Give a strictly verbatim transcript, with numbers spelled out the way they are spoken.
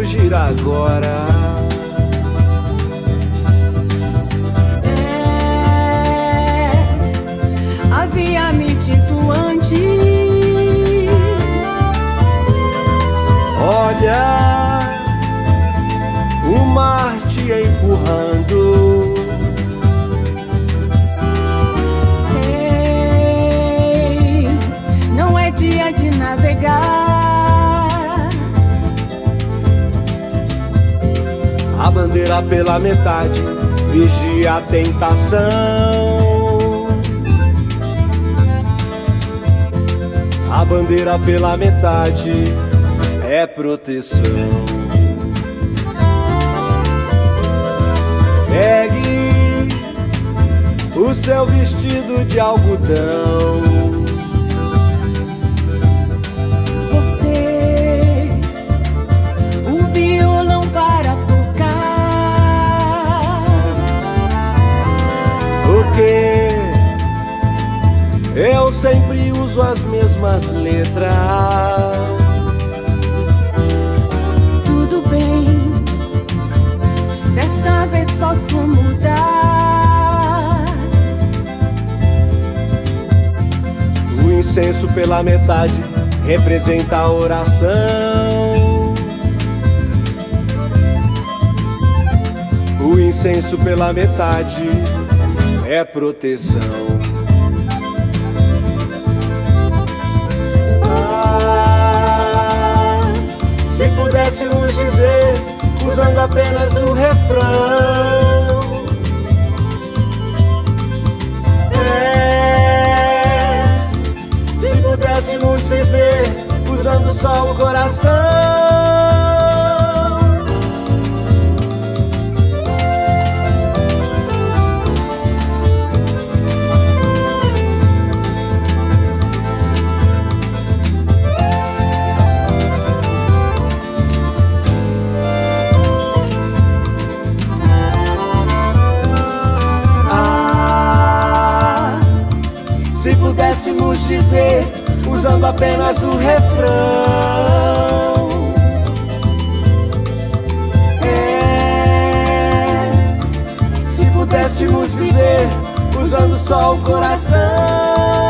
fugir agora. É, havia me dito antes. Olha, o mar te empurrando. Sei, não é dia de navegar. A bandeira pela metade, vigia a tentação. A bandeira pela metade é proteção. Pegue o seu vestido de algodão. Você, um violão para tocar. Porque eu sempre uso as mesmas letras. Tudo bem, desta vez posso mudar. O incenso pela metade representa a oração. O incenso pela metade é proteção. Ah, se pudéssemos dizer, usando apenas o refrão. É, se pudéssemos viver, usando só o coração. Se pudéssemos dizer, usando apenas o refrão. É, se pudéssemos viver, usando só o coração.